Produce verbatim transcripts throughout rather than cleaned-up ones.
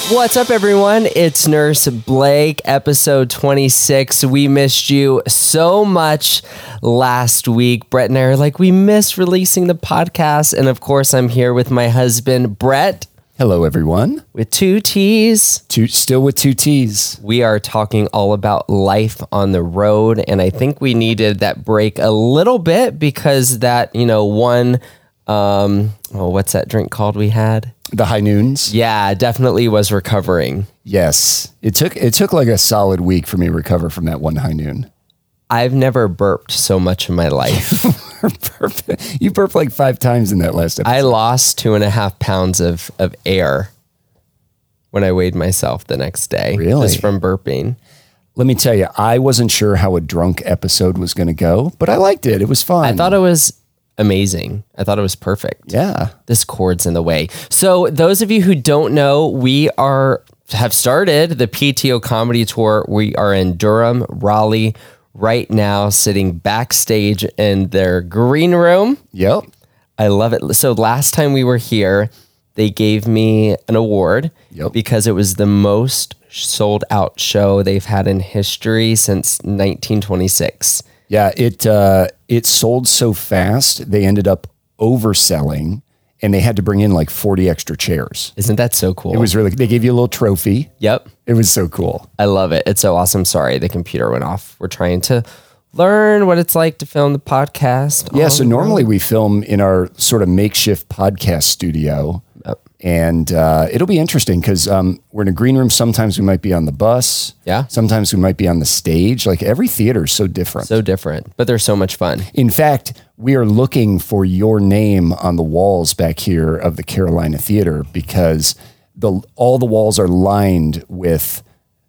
What's up, everyone? It's Nurse Blake, episode twenty-six. We missed you so much last week. Brett and I are like, we missed releasing the podcast. And of course, I'm here with my husband, Brett. Hello, everyone. With two T's. Two, still with two T's. We are talking all about life on the road. And I think we needed that break a little bit because that, you know, one, um, oh, what's that drink called we had? The High Noons? Yeah, definitely was recovering. Yes. It took it took like a solid week for me to recover from that one High Noon. I've never burped so much in my life. You burped like five times in that last episode. I lost two and a half pounds of, of air when I weighed myself the next day. Really? Just from burping. Let me tell you, I wasn't sure how a drunk episode was going to go, but I liked it. It was fun. I thought it was amazing. I thought it was perfect. Yeah. This cord's in the way. So those of you who don't know, we are have started the P T O Comedy Tour. We are in Durham, Raleigh right now, sitting backstage in their green room. Yep. I love it. So last time we were here, they gave me an award Yep. because it was the most sold out show they've had in history since nineteen twenty-six. Yeah, it uh, it sold so fast, they ended up overselling, and they had to bring in like forty extra chairs. Isn't that so cool? It was really, they gave you a little trophy. Yep. It was so cool. I love it. It's so awesome. Sorry, the computer went off. We're trying to learn what it's like to film the podcast. Yeah, so normally we film in our sort of makeshift podcast studio. Yep. And uh, it'll be interesting because um, we're in a green room. Sometimes we might be on the bus. Yeah. Sometimes we might be on the stage. Like every theater is so different. So different, but they're so much fun. In fact, we are looking for your name on the walls back here of the Carolina Theater because the all the walls are lined with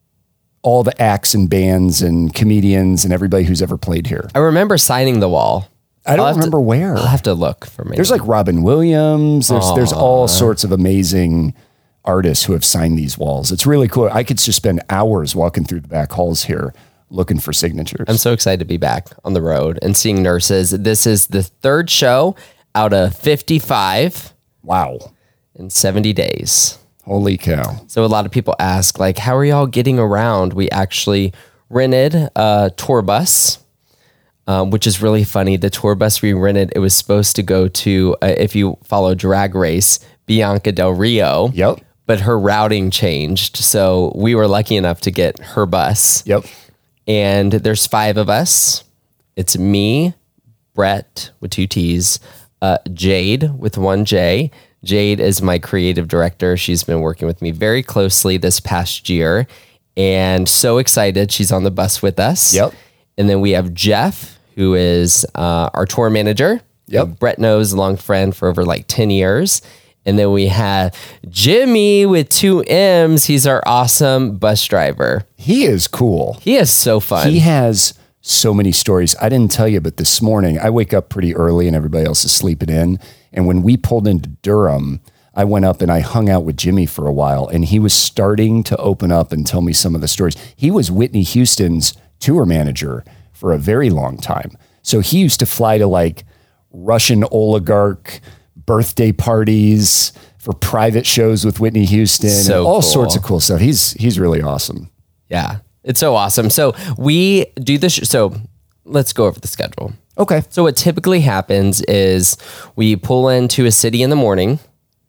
all the acts and bands and comedians and everybody who's ever played here. I remember signing the wall. I don't I'll have remember to, where. I'll have to look for me. There's like Robin Williams. There's there's all sorts of amazing artists who have signed these walls. It's really cool. I could just spend hours walking through the back halls here looking for signatures. I'm so excited to be back on the road and seeing nurses. This is the third show out of fifty-five. Wow. In seventy days. Holy cow. So a lot of people ask, like, how are y'all getting around? We actually rented a tour bus. Um, which is really funny. The tour bus we rented, it was supposed to go to, uh, if you follow Drag Race, Bianca Del Rio. Yep. But her routing changed. So we were lucky enough to get her bus. Yep. And there's five of us. It's me, Brett with two T's, uh, Jade with one J. Jade is my creative director. She's been working with me very closely this past year. And so excited she's on the bus with us. Yep. And then we have Jeff, who is uh, our tour manager. Yep. Brett knows, a long friend for over like ten years. And then we have Jimmy with two M's. He's our awesome bus driver. He is cool. He is so fun. He has so many stories. I didn't tell you, but this morning I wake up pretty early and everybody else is sleeping in. And when we pulled into Durham, I went up and I hung out with Jimmy for a while and he was starting to open up and tell me some of the stories. He was Whitney Houston's tour manager for a very long time. So he used to fly to like Russian oligarch birthday parties for private shows with Whitney Houston So and all cool. sorts of cool stuff. He's he's really awesome. Yeah, it's so awesome. So we do this. Sh- so let's go over the schedule. Okay. So what typically happens is we pull into a city in the morning.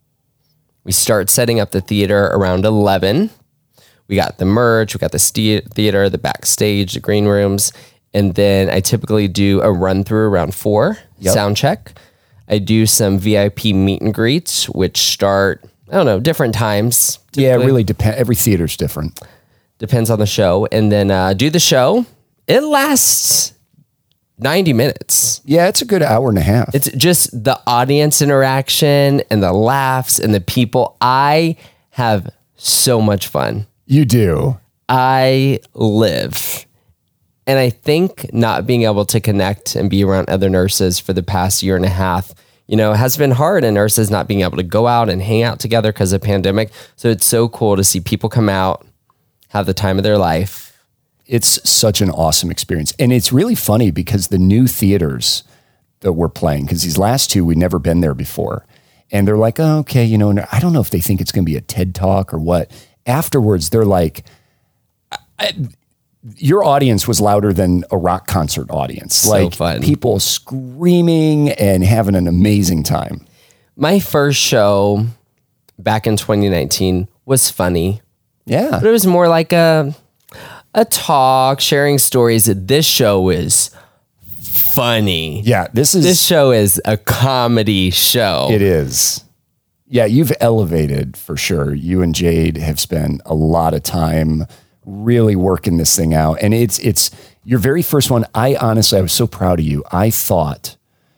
We start setting up the theater around eleven. We got the merch, we got the st- theater, the backstage, the green rooms. And then I typically do a run through around four, Yep. sound check. I do some V I P meet and greets, which start, I don't know, different times. Yeah, it typically. really depends. Every theater's different. Depends on the show. And then uh, do the show. It lasts ninety minutes. Yeah, it's a good hour and a half. It's just the audience interaction and the laughs and the people. I have so much fun. You do. I live. And I think not being able to connect and be around other nurses for the past year and a half, you know, has been hard, and nurses not being able to go out and hang out together because of the pandemic. So it's so cool to see people come out, have the time of their life. It's such an awesome experience. And it's really funny because the new theaters that we're playing, because these last two, we'd never been there before. And they're like, oh, okay, you know, and I don't know if they think it's going to be a TED Talk or what. afterwards, they're like, I, your audience was louder than a rock concert audience. So like fun. People screaming and having an amazing time. My first show back in twenty nineteen was funny. Yeah. But it was more like a a talk, sharing stories. This show is funny. Yeah. This is, This show is a comedy show. it is. Yeah. You've elevated for sure. You and Jade have spent a lot of time really working this thing out. And it's, it's your very first one. I honestly, I was so proud of you. I thought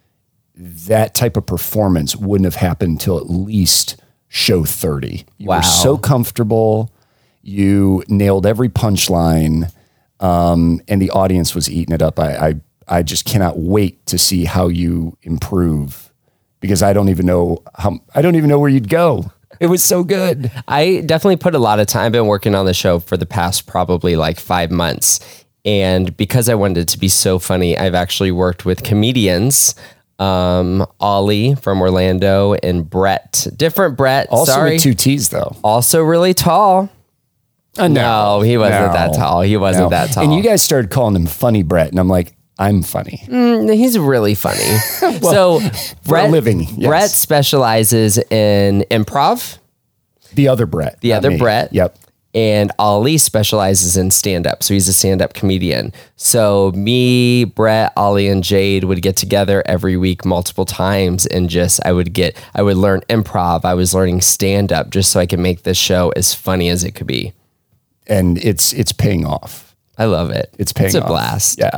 that type of performance wouldn't have happened till at least show thirty. You Wow. were so comfortable. You nailed every punchline, um, and the audience was eating it up. I, I, I just cannot wait to see how you improve, because I don't even know how, I don't even know where you'd go. It was so good. I definitely put a lot of time. I've been working on the show for the past probably like five months. And because I wanted it to be so funny, I've actually worked with comedians, um, Ollie from Orlando and Brett, different Brett. Also sorry. with two T's though. Also really tall. Uh, No, he wasn't no, that tall. He wasn't no. that tall. And you guys started calling him Funny Brett, and I'm like, I'm funny. Mm, he's really funny. So Brett, a living, yes. Brett specializes in improv. The other Brett. The not other me. Brett. Yep. And Ali specializes in stand-up. So he's a stand-up comedian. So me, Brett, Ollie, and Jade would get together every week multiple times, and just I would get I would learn improv. I was learning stand-up just so I could make this show as funny as it could be. And it's it's paying off. I love it. It's paying It's a off. blast. Yeah.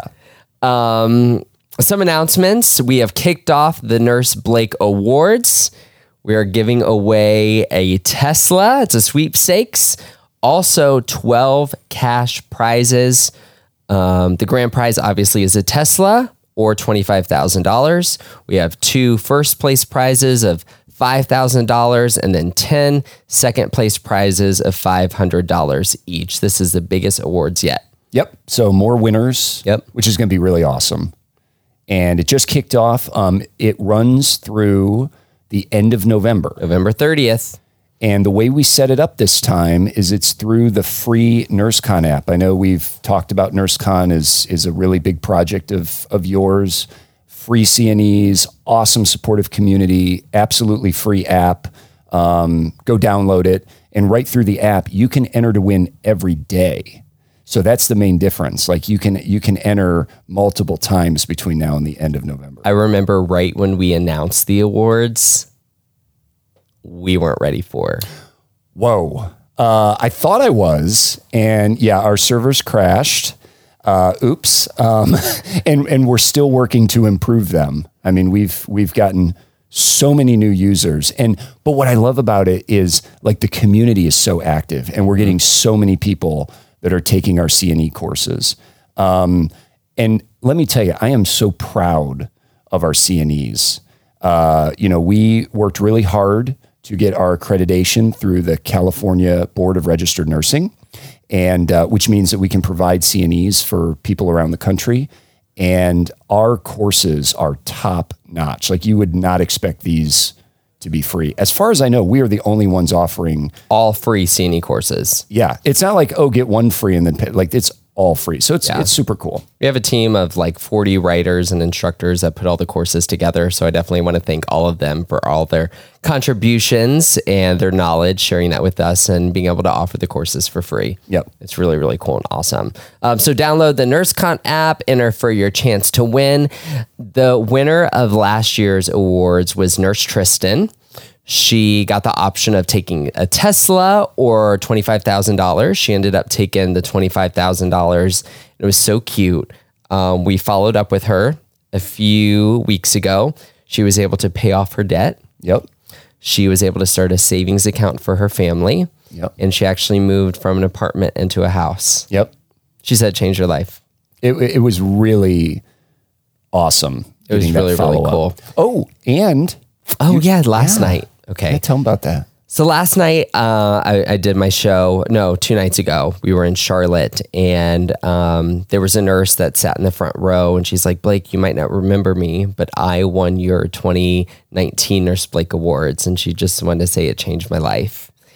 Um, some announcements. We have kicked off the Nurse Blake Awards. We are giving away a Tesla. It's a sweepstakes. Also, twelve cash prizes. Um, the grand prize obviously is a Tesla or twenty-five thousand dollars. We have two first place prizes of five thousand dollars and then ten second place prizes of five hundred dollars each. This is the biggest awards yet. Yep. So more winners. Yep. Which is going to be really awesome. And it just kicked off. Um, it runs through the end of November. November thirtieth. And the way we set it up this time is it's through the free NurseCon app. I know we've talked about NurseCon is is a really big project of of yours. Free C N Es, awesome supportive community, absolutely free app. Um, go download it. And right through the app, you can enter to win every day. So that's the main difference. Like you can you can enter multiple times between now and the end of November. I remember right when we announced the awards, we weren't ready for. Whoa. Uh, I thought I was. And yeah, our servers crashed. Uh, oops. Um, and, and we're still working to improve them. I mean, we've, we've gotten so many new users. And, but what I love about it is like the community is so active and we're getting so many people that are taking our C N E courses. Um, and let me tell you, I am so proud of our C N Es. Uh, you know, we worked really hard to get our accreditation through the California Board of Registered Nursing, and uh, which means that we can provide C N Es for people around the country. And our courses are top notch. Like you would not expect these to be free. As far as I know, we are the only ones offering All free C N E courses. Yeah, it's not like, oh, get one free and then pay. Like it's all free. So it's Yeah. it's super cool. We have a team of like forty writers and instructors that put all the courses together. So I definitely want to thank all of them for all their contributions and their knowledge, sharing that with us and being able to offer the courses for free. Yep. It's really, really cool and awesome. Um, so download the NurseCon app, enter for your chance to win. The winner of last year's awards was Nurse Tristan. She got the option of taking a Tesla or twenty-five thousand dollars. She ended up taking the twenty-five thousand dollars. It was so cute. Um, we followed up with her a few weeks ago. She was able to pay off her debt. Yep. She was able to start a savings account for her family. Yep. And she actually moved from an apartment into a house. Yep. She said it changed her life. It it was really awesome. It was getting that really, really follow-up. cool. Oh, and Oh, yeah, last yeah. night. Okay. yeah, tell them about that. So last night, uh, I, I did my show. No, two nights ago, we were in Charlotte, and um, there was a nurse that sat in the front row, and she's like, "Blake, you might not remember me, but I won your twenty nineteen Nurse Blake Awards," and she just wanted to say it changed my life.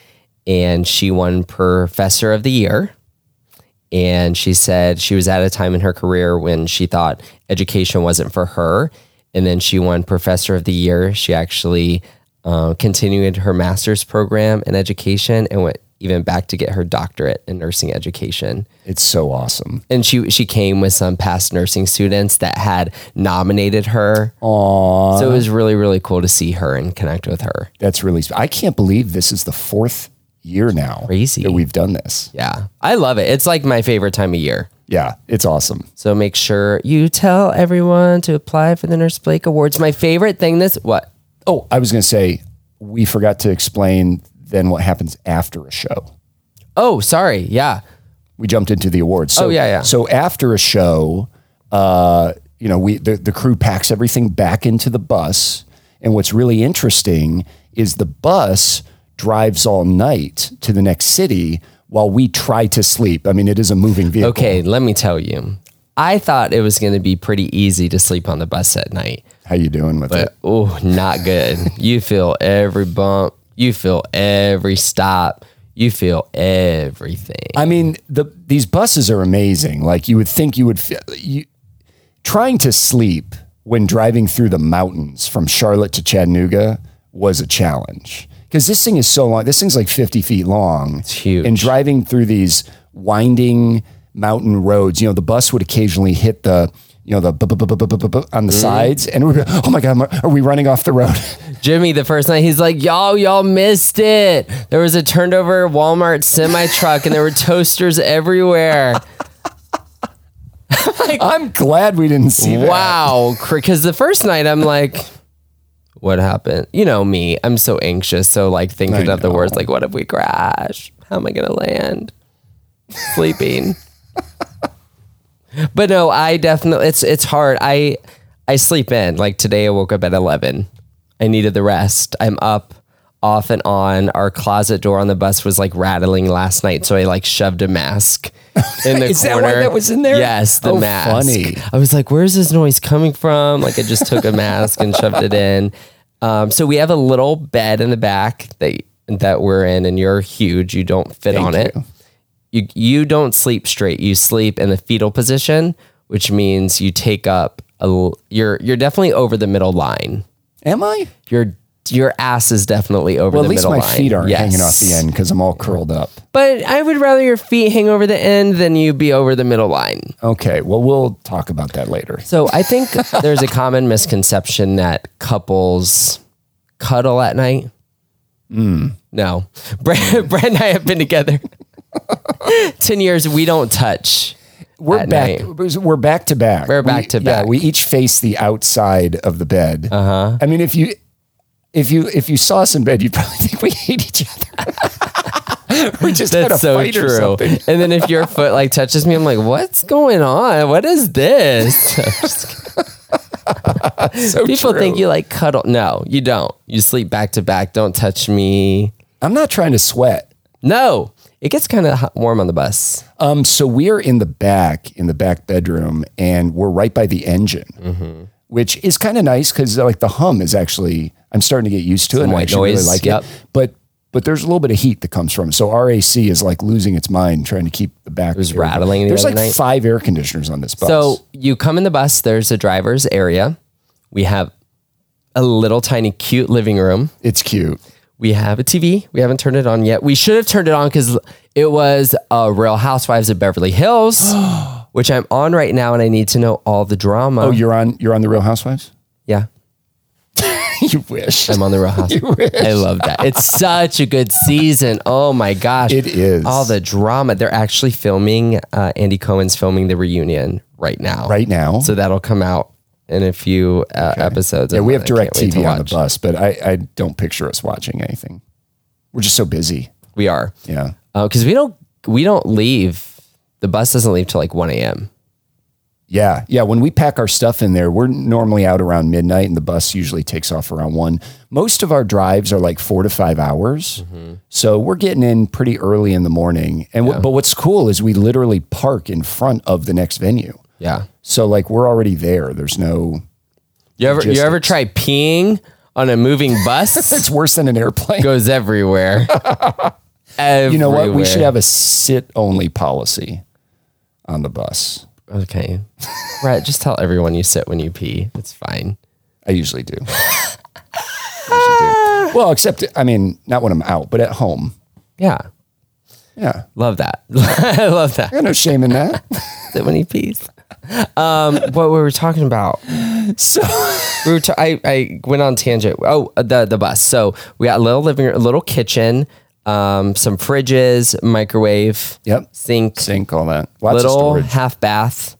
and she won Professor of the Year. And she said she was at a time in her career when she thought education wasn't for her. And then she won Professor of the Year. She actually uh, continued her master's program in education and went even back to get her doctorate in nursing education. It's so awesome. And she she came with some past nursing students that had nominated her. Aww. So it was really, really cool to see her and connect with her. That's really, I can't believe this is the fourth year now Crazy. that we've done this. Yeah. I love it. It's like my favorite time of year. Yeah, it's awesome. So make sure you tell everyone to apply for the Nurse Blake Awards. My favorite thing this, what? Oh, I was going to say, we forgot to explain then what happens after a show. Oh, sorry. Yeah. We jumped into the awards. So, Oh, yeah, yeah. So after a show, uh, you know, we the, the crew packs everything back into the bus. And what's really interesting is the bus drives all night to the next city while we try to sleep. I mean, it is a moving vehicle. Okay, let me tell you. I thought it was going to be pretty easy to sleep on the bus at night. How you doing with it? But, oh, not good. You feel every bump. You feel every stop. You feel everything. I mean, the these buses are amazing. Like you would think you would feel, you trying to sleep when driving through the mountains from Charlotte to Chattanooga was a challenge. Because this thing is so long. This thing's like fifty feet long. It's huge. And driving through these winding mountain roads, you know, the bus would occasionally hit the, you know, the bu- bu- bu- bu- bu- bu- bu- on the sides. And we'd be, oh my God, are we running off the road? Jimmy, the first night, he's like, y'all, y'all missed it. There was a turned over Walmart semi truck and there were toasters everywhere. I'm glad we didn't see that. Wow. Because the first night, I'm like, what happened? You know me, I'm so anxious. So like thinking I of the know. words, like, what if we crash? How am I going to land? Sleeping. But no, I definitely, it's, it's hard. I, I sleep in. Like today I woke up at eleven. I needed the rest. I'm up off and on. Our closet door on the bus was like rattling last night. So I like shoved a mask in the Is that corner. why that was in there? Yes, the Oh, mask. funny. I was like, where's this noise coming from? Like I just took a mask and shoved it in. Um, so we have a little bed in the back that that we're in, and you're huge. You don't fit Thank on it. you. You you don't sleep straight. You sleep in the fetal position, which means you take up a. l- You're you're definitely over the middle line. Am I? Your your ass is definitely over Well, the at least middle my line. feet aren't Yes. hanging off the end because I'm all curled up. But I would rather your feet hang over the end than you be over the middle line. Okay, well, we'll talk about that later. So I think there's a common misconception that couples cuddle at night. Mm. No. Brad, Brad and I have been together ten years. We don't touch. We're at back. night. We're back to back. We're back We- to Yeah, back. we each face the outside of the bed. Uh Uh-huh. huh. I mean, if you if you if you saw us in bed, you'd probably think we hate each other. we just had a That's so fight or true. something. And then if your foot like touches me, I'm like, what's going on? What is this? I'm just kidding. So People true. think you like cuddle. No, you don't. You sleep back to back. Don't touch me. I'm not trying to sweat. No, it gets kind of warm on the bus. Um, so we're in the back in the back bedroom, and we're right by the engine, Mm-hmm. which is kind of nice because like the hum is actually I'm starting to get used to it. And I white actually noise, really like yep. it, but. But there's a little bit of heat that comes from it. So our A C is like losing its mind trying to keep the back. was air- rattling the There's other like night. five air conditioners on this bus. So you come in the bus, there's a driver's area. We have a little tiny cute living room. it's cute. We have a T V. We haven't turned it on yet. We should have turned it on because it was a Real Housewives of Beverly Hills, which I'm on right now, and I need to know all the drama. Oh, you're on you're on the Real Housewives? yeah. You wish. I'm on the Real Housewives. I love that. It's such a good season. Oh my gosh. It is. All the drama. They're actually filming, uh, Andy Cohen's filming the reunion right now. Right now? So that'll come out in a few uh, episodes. Yeah, we have I can't direct wait T to V on the watch. bus, but I, I don't picture us watching anything. We're just so busy. We are. Yeah. Because we don't we don't leave. The bus doesn't leave till like one a.m. Yeah. Yeah. When we pack our stuff in there, we're normally out around midnight and the bus usually takes off around one. Most of our drives are like four to five hours. Mm-hmm. So we're getting in pretty early in the morning. And w- but what's cool is we literally park in front of the next venue. Yeah. So like we're already there. There's no, You ever you ever Logistics. try peeing on a moving bus? it's worse than an airplane. Goes everywhere. You know what? We Everywhere. should have a sit-only policy on the bus. Okay. Right. Just tell everyone you sit when you pee. It's fine. I usually do. I usually do. Well, except, I mean, not when I'm out, but at home. Yeah. Yeah. Love that. I love that. I got no shame in that. Sit when he pees. Um, what we were talking about. So We were. Ta- I, I went on tangent. Oh, the the bus. So we got a little living, a little kitchen, um, some fridges, microwave, Yep. sink, Sink, all that. Lots little of storage. half bath.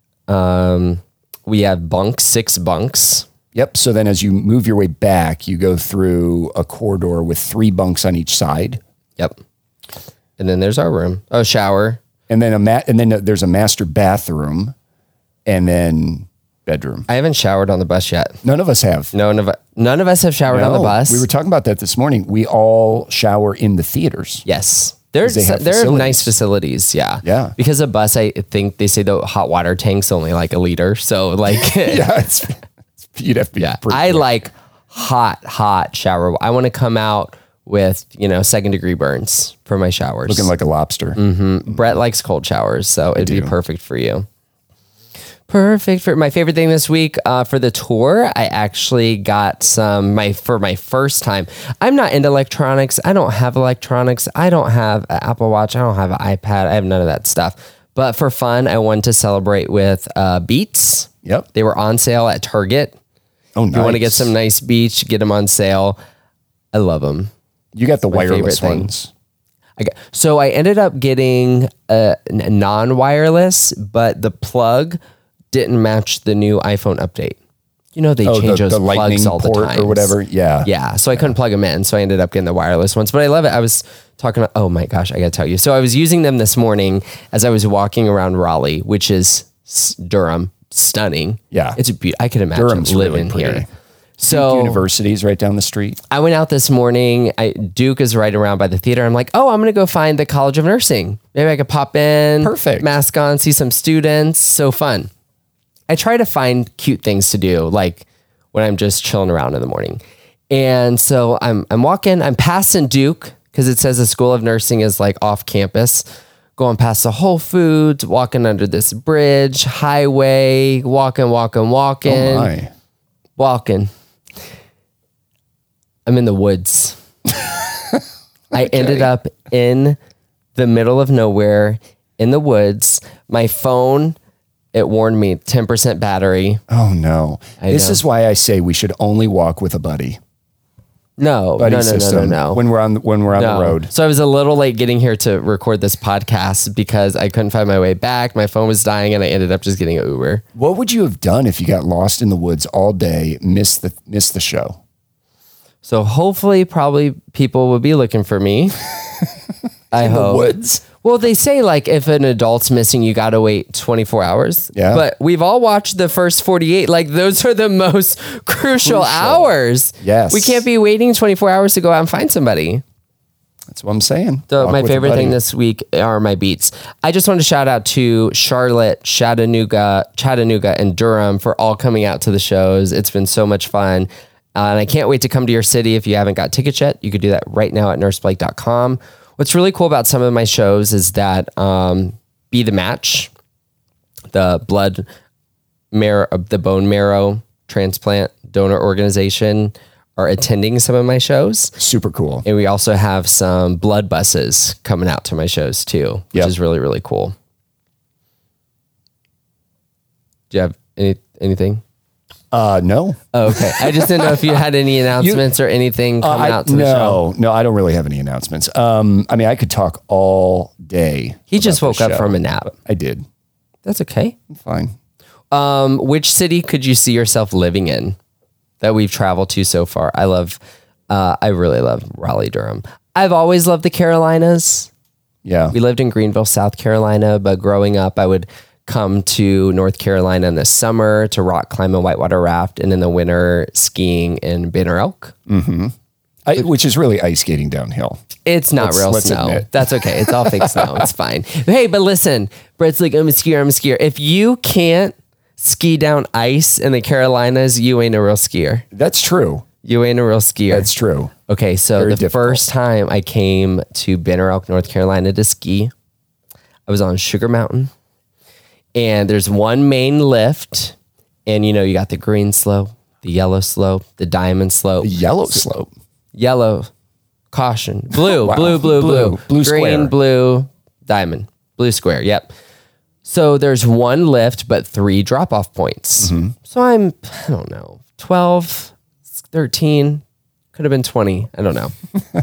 Um, we have bunks, six bunks. Yep. So then as you move your way back, you go through a corridor with three bunks on each side. Yep. And then there's our room. Oh, shower. And then a ma- and then there's a master bathroom and then bedroom. I haven't showered on the bus yet. None of us have. None of none of us have showered on the No, bus. We were talking about that this morning. We all shower in the theaters. Yes. There's they have there are facilities. nice facilities, yeah. Yeah. Because a bus, I think they say the hot water tank's only like a liter. So like Yeah, it's, you'd have to be yeah. pretty I quick. like hot, hot shower. I want to come out with, you know, second degree burns for my showers. looking like a lobster. Brett likes cold showers, so it'd be do. perfect for you. Perfect for my favorite thing this week uh, for the tour. I actually got some my for my first time. I'm not into electronics. I don't have electronics. I don't have an Apple Watch. I don't have an iPad. I have none of that stuff. But for fun, I wanted to celebrate with uh, Beats. Yep. They were on sale at Target. Oh, nice. You want to get some nice Beats? Get them on sale. I love them. You got the wireless favorite thing. ones. I got, so I ended up getting a, a non-wireless, but the plug didn't match the new iPhone update. You know, they Oh, change the, those the lightning plugs all the port time or whatever. Yeah. Yeah, so I couldn't plug them in, so I ended up getting the wireless ones. But I love it. I was talking about, oh my gosh, I got to tell you. So I was using them this morning as I was walking around Raleigh, which is s- Durham, stunning. Yeah. It's a be- I could imagine Durham's really living pretty. here. So University's right down the street. I went out this morning. I, Duke is right around by the theater. I'm like, oh, I'm going to go find the College of Nursing. Maybe I could pop in. Perfect. Mask on, see some students. So fun. I try to find cute things to do, like when I'm just chilling around in the morning. And so I'm I'm walking. I'm passing Duke because it says the School of Nursing is like off campus. Going past the Whole Foods, walking under this bridge, highway, walking, walking, walking, Oh my. walking. I'm in the woods. I ended up in the middle of nowhere in the woods. My phone, it warned me ten percent battery. Oh no. I This know. is why I say we should only walk with a buddy. No, Buddy no, no, no, no, system no. when we're on when we're on No. the road. So I was a little late getting here to record this podcast because I couldn't find my way back. My phone was dying and I ended up just getting an Uber. What would you have done if you got lost in the woods all day, missed the missed the show? So hopefully probably people will be looking for me. I In hope. the woods. Well, they say like if an adult's missing, you got to wait twenty-four hours. Yeah. But we've all watched the first forty-eight. Like those are the most crucial, Crucial. hours. Yes. We can't be waiting twenty-four hours to go out and find somebody. That's what I'm saying. So Walk my with a favorite thing buddy. this week are my beats. I just want to shout out to Charlotte, Chattanooga, Chattanooga, and Durham for all coming out to the shows. It's been so much fun. Uh, and I can't wait to come to your city. If you haven't got tickets yet, you could do that right now at nurse blake dot com. What's really cool about some of my shows is that um, Be the Match, the blood marrow, the bone marrow transplant donor organization, are attending some of my shows. Super cool. And we also have some blood buses coming out to my shows too, which Yep. is really, really cool. Do you have any anything? Uh, no. Oh, okay. I just didn't know if you had any announcements or anything Uh, coming I- out to the show. no, no, I don't really have any announcements. Um, I mean, I could talk all day. He just about woke the up show. from a nap. I did. That's okay. Fine. Um, which city could you see yourself living in that we've traveled to so far? I love, uh, I really love Raleigh, Durham. I've always loved the Carolinas. Yeah. We lived in Greenville, South Carolina, but growing up, I would come to North Carolina in the summer to rock climb and whitewater raft, and in the winter skiing in Banner Elk. I, which is really ice skating downhill. It's not Let's- real let's snow. admit. That's okay. It's all fake snow. It's fine. Hey, but listen, Brett's like, I'm a skier. I'm a skier. If you can't ski down ice in the Carolinas, you ain't a real skier. That's true. You ain't a real skier. That's true. Okay, so Very the difficult. first time I came to Banner Elk, North Carolina to ski, I was on Sugar Mountain. And there's one main lift. And, you know, you got the green slope, the yellow slope, the diamond slope. The yellow slope. Yellow, caution. Blue, Wow. blue, blue, blue. Blue. Blue Green, square. blue, diamond. Blue square, yep. So there's one lift, but three drop-off points. Mm-hmm. So I'm, I don't know, twelve, thirteen, could have been twenty. I don't know.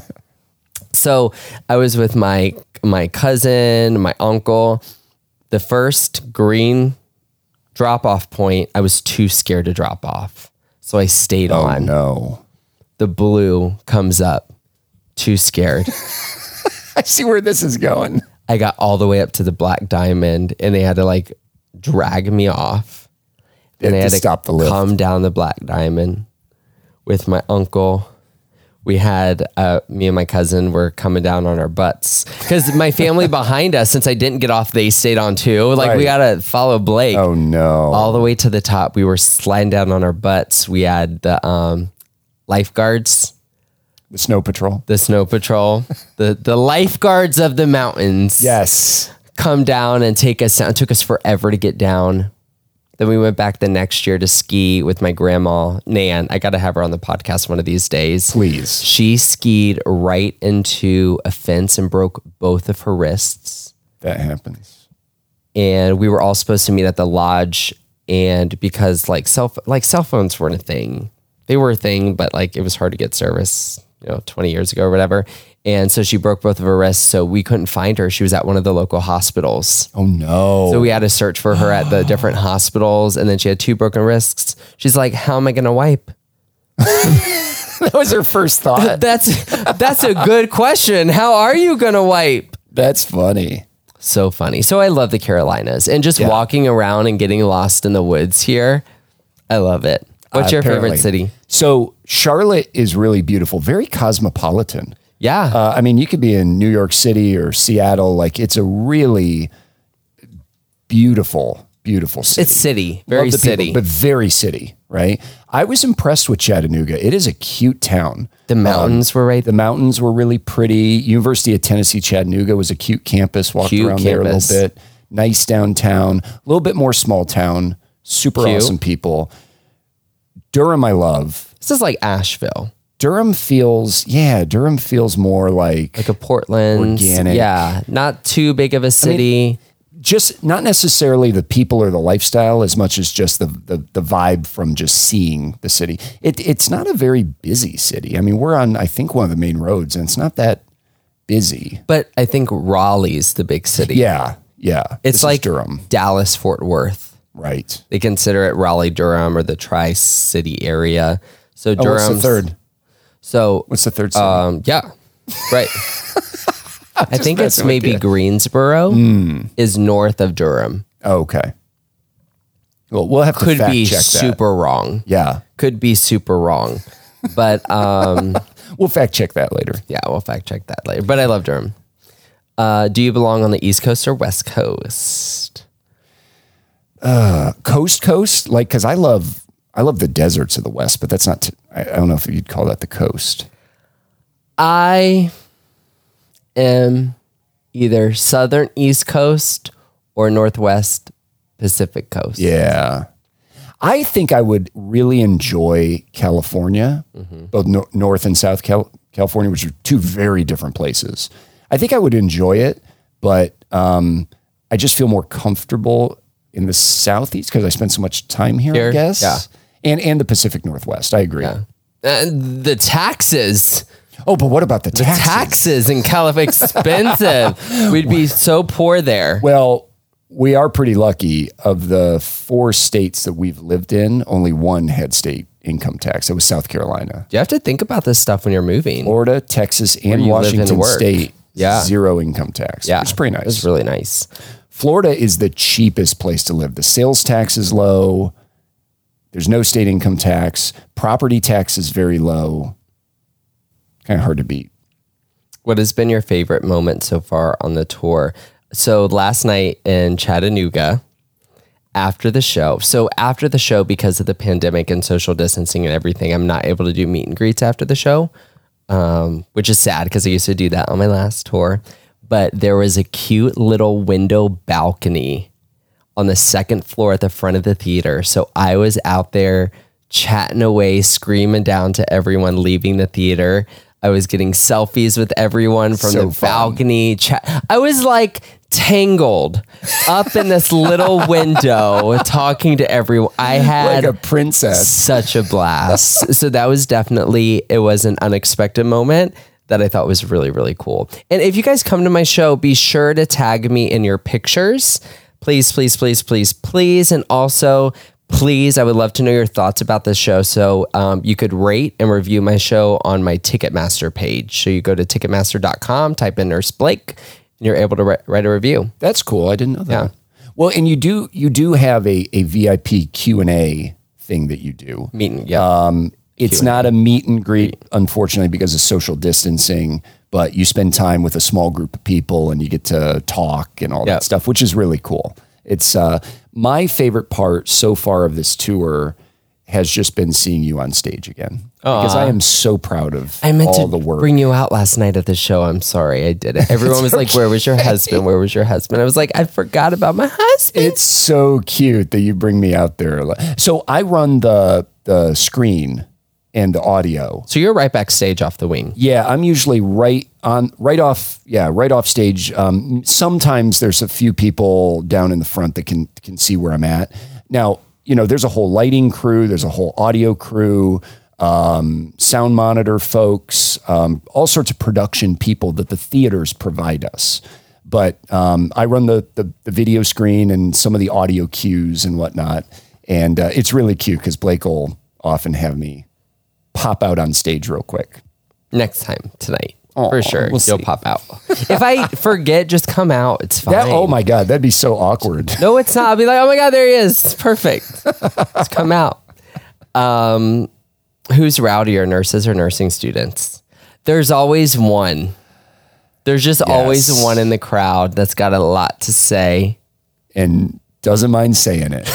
So I was with my my cousin, my uncle. The first green drop-off point, I was too scared to drop off. So I stayed Oh, on. no. The blue comes up. Too scared. I see where this is going. I got all the way up to the black diamond and they had to like drag me off. They And had they to had to stop the lift. come down the black diamond with my uncle. We had, uh, me and my cousin were coming down on our butts because my family behind us, since I didn't get off, they stayed on too. Like Right. we got to follow Blake Oh, no. all the way to the top. We were sliding down on our butts. We had the um, lifeguards, The snow patrol. the snow patrol, the, the lifeguards of the mountains. Yes. Come down and take us down. It took us forever to get down. Then we went back the next year to ski with my grandma, Nan. I got to have her on the podcast one of these days. Please. She skied right into a fence and broke both of her wrists. That happens. And we were all supposed to meet at the lodge. And because like cell, like cell phones weren't a thing, they were a thing, but like it was hard to get service, you know, twenty years ago or whatever. And so she broke both of her wrists. So we couldn't find her. She was at one of the local hospitals. Oh, no. So we had to search for her at the different hospitals. And then she had two broken wrists. She's like, how am I going to wipe? That was her first thought. That's, that's a good question. How are you going to wipe? That's funny. So funny. So I love the Carolinas and just Yeah. walking around and getting lost in the woods here. I love it. What's your Apparently. favorite city? So Charlotte is really beautiful, very cosmopolitan. Yeah. Uh, I mean, you could be in New York City or Seattle. Like, it's a really beautiful, beautiful city. it's city. Very Love the people, city. but very city, right? I was impressed with Chattanooga. It is a cute town. the mountains were right The mountains were really pretty. University of Tennessee Chattanooga was a cute campus. Walked Cute around there a campus. little bit. Nice downtown. A little bit more small town. Super Cute. awesome people. Durham, I love. This is like Asheville, Durham feels, yeah, Durham feels more like, like a Portland. Organic. Yeah. Not too big of a city. just not necessarily the people or the lifestyle as much as just the the, the vibe from just seeing the city. It, it's not a very busy city. I mean, we're on, I think, one of the main roads, and it's not that busy. but I think Raleigh's the big city. Yeah, yeah. It's This is like Durham, Dallas, Fort Worth. right? They consider it Raleigh, Durham, or the Tri-City area. So Oh, what's Durham's the third? So What's the third city? um, yeah, right. I think it's messing with maybe you. Greensboro is north of Durham. oh, okay. Well, we'll have to Could fact be check that. super wrong. Yeah, Could be super wrong. But um, we'll fact check that later. yeah, we'll fact check that later. But I love Durham. Uh, do you belong on the East Coast or West Coast? Coast, coast, like because I love I love the deserts of the West, but that's not. T- I, I don't know if you'd call that the coast. I am either Southern East Coast or Northwest Pacific Coast. Yeah. I think I would really enjoy California, both no- North and South Cal- California, which are two very different places. I think I would enjoy it, but um, I just feel more comfortable in the Southeast because I spend so much time here, Here? I guess. Yeah. And, and the Pacific Northwest. I agree. And the taxes, Oh, but what about the the taxes? taxes in California, expensive. We'd be so poor there. Well, we are pretty lucky. Of the four states that we've lived in, only one had state income tax. It was South Carolina. You have to think about this stuff when you're moving. Florida, Texas, and you live and Washington work. State, Yeah. zero income tax. Yeah, It's pretty nice. It's really nice. Florida is the cheapest place to live. The sales tax is low. There's no state income tax. Property tax is very low. Kind of hard to beat. What has been your favorite moment so far on the tour? So last night in Chattanooga, after the show. So after the show, because of the pandemic and social distancing and everything, I'm not able to do meet and greets after the show, um, which is sad because I used to do that on my last tour. But there was a cute little window balcony on the second floor at the front of the theater. So I was out there chatting away, screaming down to everyone leaving the theater. I was getting selfies with everyone from So the fun. balcony. Chat. I was like tangled up in this little window talking to everyone. I had Like a princess. such a blast. So that was definitely, it was an unexpected moment that I thought was really, really cool. And if you guys come to my show, be sure to tag me in your pictures. Please, please, please, please, please. And also, please, I would love to know your thoughts about this show. So um, you could rate and review my show on my Ticketmaster page. So you go to ticketmaster dot com, type in Nurse Blake, and you're able to write, write a review. That's cool. I didn't know that. Yeah. Well, and you do you do have a, a V I P Q and A thing that you do. Meeting, yeah. It's not a meet and greet, unfortunately, because of social distancing, but you spend time with a small group of people and you get to talk and all Yep. that stuff, which is really cool. It's uh, my favorite part so far of this tour has just been seeing you on stage again, because I am so proud of I meant all to the work. bring you out last night at the show. I'm sorry I did it. Everyone was like, where was your husband? Where was your husband? I was like, I forgot about my husband. It's so cute that you bring me out there. So I run the the screen and the audio. So you're right backstage off the wing. Yeah, I'm usually right on, right off. Yeah, right off stage. Um, sometimes there's a few people down in the front that can can see where I'm at. Now, you know, there's a whole lighting crew, there's a whole audio crew, um, sound monitor folks, um, all sorts of production people that the theaters provide us. But um, I run the, the the video screen and some of the audio cues and whatnot, and uh, it's really cute because Blake will often have me pop out on stage real quick. Next time tonight. Aw, for sure. we'll You'll see. pop out. If I forget, just come out. It's fine. That, oh my God, that'd be so awkward. No, it's not. I'll be like, oh my God, there he is. It's perfect. Just come out. Um, who's rowdier, nurses or nursing students? There's always one. There's just always Yes. one in the crowd that's got a lot to say. And doesn't mind saying it.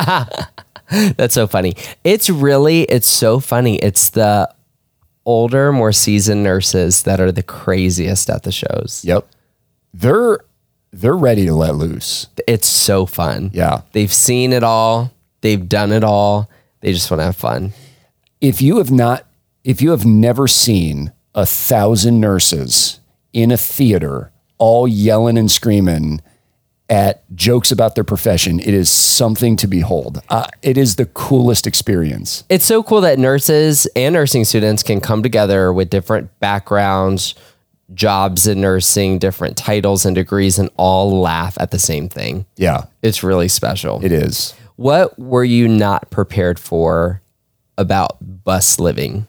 That's so funny. It's really, it's so funny. It's the older, more seasoned nurses that are the craziest at the shows. Yep. They're they're ready to let loose. It's so fun. Yeah. They've seen it all. They've done it all. They just want to have fun. If you have not, if you have never seen a thousand nurses in a theater all yelling and screaming at jokes about their profession, it is something to behold. Uh, it is the coolest experience. It's so cool that nurses and nursing students can come together with different backgrounds, jobs in nursing, different titles and degrees, and all laugh at the same thing. Yeah, It's really special. it is. What were you not prepared for about bus living?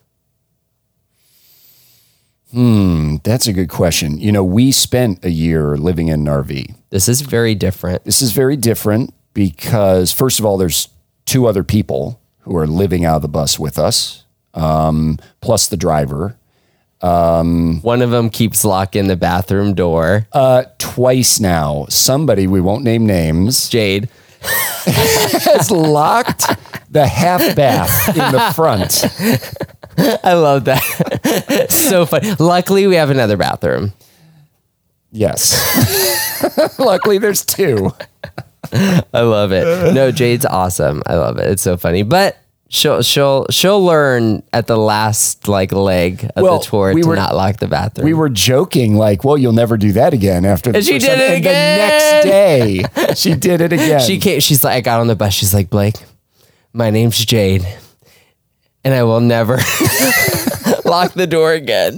That's a good question. You know, we spent a year living in an R V. This is very different. This is very different because, first of all, there's two other people who are living out of the bus with us, um, plus the driver. One of them keeps locking the bathroom door. Uh, twice now, somebody, we won't name names, Jade. has locked the half bath in the front. I love that. So funny. Luckily, we have another bathroom. Yes. Luckily, there's two. I love it. No, Jade's awesome. I love it. It's so funny. But she'll she'll she'll learn at the last like leg of Well, the tour we to were- not lock the bathroom. We were joking, like, well, you'll never do that again after the And she first did time. it And the next day, she did it again. She came, she's like, I got on the bus. She's like, Blake, my name's Jade, and I will never lock the door again.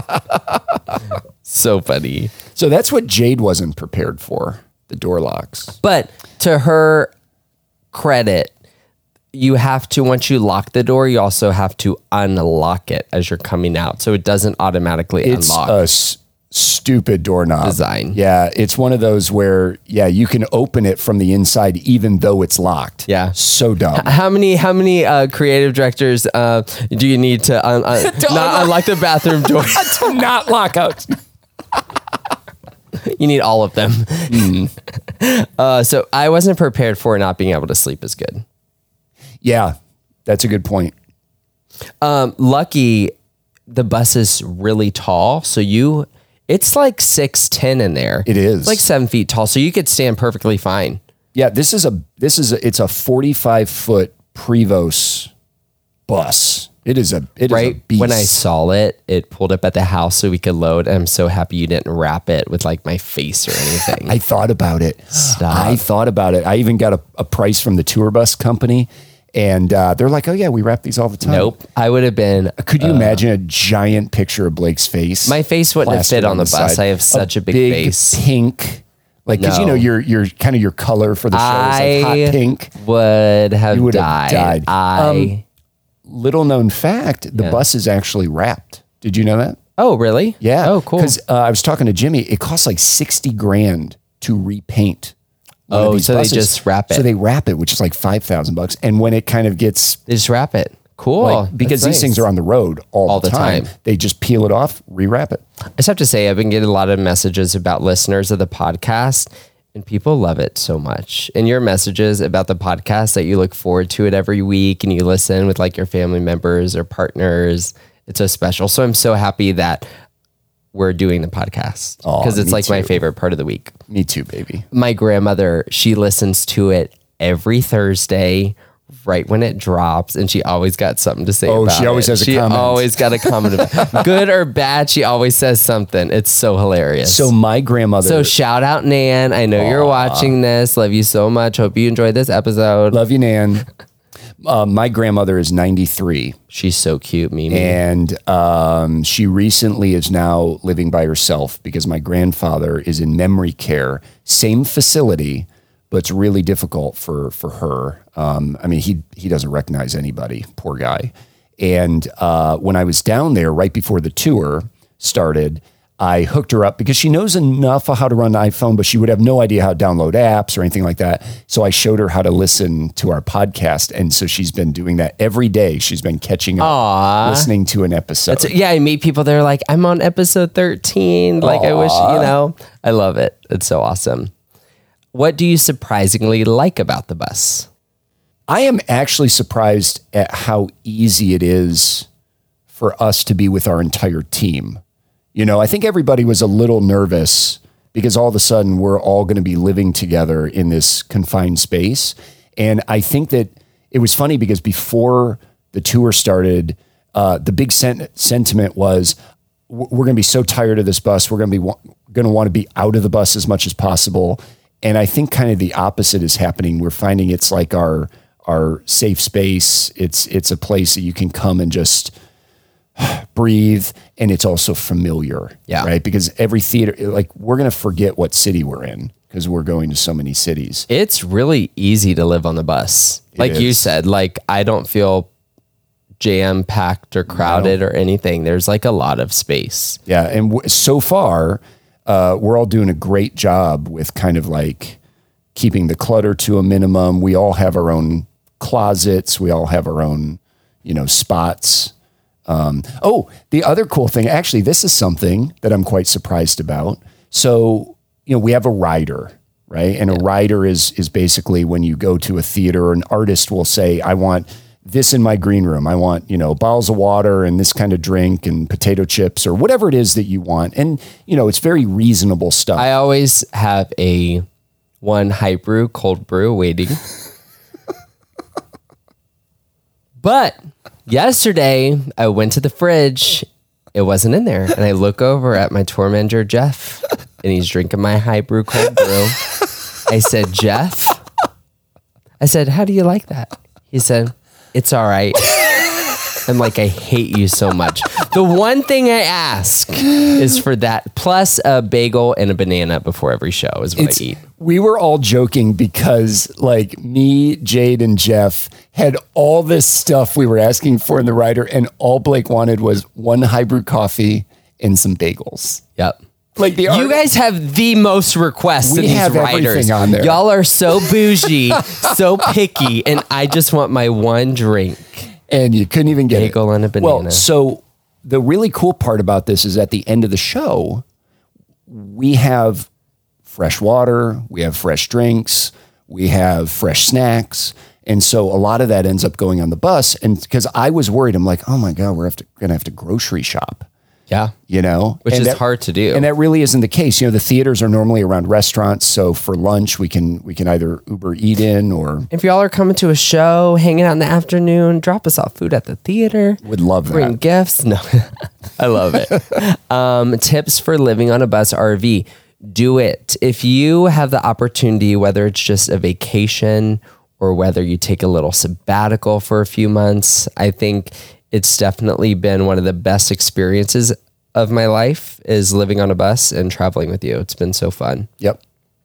So funny. So that's what Jade wasn't prepared for, the door locks. But to her credit, you have to, once you lock the door, you also have to unlock it as you're coming out. So it doesn't automatically It's unlock. a s- stupid doorknob. Design. Yeah, it's one of those where, yeah, you can open it from the inside even though it's locked. Yeah. So dumb. How many how many uh, creative directors uh, do you need to un- un- not unlock the bathroom door? To not lock out. You need all of them. Mm. uh, so I wasn't prepared for not being able to sleep as good. Yeah, that's a good point. Um, lucky, the bus is really tall. So you, it's like six ten in there. It is. It's like seven feet tall. So you could stand perfectly fine. Yeah, this is a, this is a, it's a forty-five foot Prevost bus. It is a, it right is a beast. When I saw it, it pulled up at the house so we could load. And I'm so happy you didn't wrap it with like my face or anything. I thought about it. Stop. I thought about it. I even got a, a price from the tour bus company, and uh, they're like, "Oh yeah, we wrap these all the time." Nope. I would have been. Could you uh, imagine a giant picture of Blake's face? My face wouldn't have fit on the, the bus. I have such a, a big, big face. Pink. Like, because no. you know, your your kind of your color for the show is like hot pink. Would have you would died. have died. I. Um, little known fact: the yeah. bus is actually wrapped. Did you know that? Oh, really? Yeah. Oh, cool. Because uh, I was talking to Jimmy. It costs like sixty grand to repaint. Oh, so buses. They just wrap it. So they wrap it, which is like five thousand bucks. And when it kind of gets, they just wrap it. Cool. Like, because That's these nice. things are on the road all, all the, the time. time. They just peel it off, rewrap it. I just have to say, I've been getting a lot of messages about listeners of the podcast, and people love it so much. And your messages about the podcast that you look forward to it every week and you listen with like your family members or partners. It's so special. So I'm so happy that we're doing the podcast because it's like too. my favorite part of the week. Me too, baby. My grandmother, she listens to it every Thursday right when it drops, and she always got something to say oh, about it. she always it. has a she comment. She always got a comment about it. Good or bad, she always says something. It's so hilarious. So my grandmother... So shout out, Nan. I know Aww. You're watching this. Love you so much. Hope you enjoyed this episode. Love you, Nan. Uh, my grandmother is ninety-three. She's so cute, Mimi. And um, she recently is now living by herself because my grandfather is in memory care. Same facility, but it's really difficult for for her. Um, I mean, he he doesn't recognize anybody, poor guy. And uh, when I was down there right before the tour started, I hooked her up because she knows enough of how to run an iPhone, but she would have no idea how to download apps or anything like that. So I showed her how to listen to our podcast. And so she's been doing that every day. She's been catching up, Aww. listening to an episode. That's, yeah, I meet people that are like, I'm on episode thirteen. Like, Aww. I wish, you know, I love it. It's so awesome. What do you surprisingly like about the bus? I am actually surprised at how easy it is for us to be with our entire team. You know, I think everybody was a little nervous because all of a sudden we're all going to be living together in this confined space. And I think that it was funny because before the tour started, uh, the big sen- sentiment was, we're going to be so tired of this bus. We're going to be wa- going to want to be out of the bus as much as possible. And I think kind of the opposite is happening. We're finding it's like our our safe space. It's it's a place that you can come and just breathe, and it's also familiar, yeah. right? Because every theater, like we're going to forget what city we're in because we're going to so many cities. It's really easy to live on the bus. It like is. you said, like I don't feel jam-packed or crowded no. or anything. There's like a lot of space. Yeah, and w- so far, uh, we're all doing a great job with kind of like keeping the clutter to a minimum. We all have our own closets. We all have our own, you know, spots. Um, oh, the other cool thing, actually, this is something that I'm quite surprised about. So, you know, we have a rider, right? And yeah. a rider is is basically when you go to a theater, an artist will say, I want this in my green room. I want, you know, bottles of water and this kind of drink and potato chips or whatever it is that you want. And, you know, it's very reasonable stuff. I always have a one high brew, cold brew waiting. But yesterday I went to the fridge. It wasn't in there. And I look over at my tour manager, Jeff, and he's drinking my high brew, cold brew. I said, Jeff, I said, how do you like that? He said, it's all right. I'm like, I hate you so much. The one thing I ask is for that, plus a bagel and a banana before every show is what it's, I eat. We were all joking because like me, Jade, and Jeff had all this stuff we were asking for in the rider, and all Blake wanted was one high brew coffee and some bagels. Yep. Like the you art- guys have the most requests we in these have riders. Everything on there. Y'all are so bougie, so picky, and I just want my one drink. And you couldn't even get bagel it. and a banana. Well, so the really cool part about this is at the end of the show, we have fresh water, we have fresh drinks, we have fresh snacks. And so a lot of that ends up going on the bus. And because I was worried, I'm like, oh my God, we're have to, going to have to grocery shop. Yeah. You know, which and is that, hard to do. And that really isn't the case. You know, the theaters are normally around restaurants. So for lunch, we can, we can either Uber eat in or. If y'all are coming to a show, hanging out in the afternoon, drop us off food at the theater. Would love that. Bring gifts. No, I love it. um, tips for living on a bus R V. Do it. If you have the opportunity, whether it's just a vacation or whether you take a little sabbatical for a few months, I think it's definitely been one of the best experiences of my life is living on a bus and traveling with you. It's been so fun. Yep.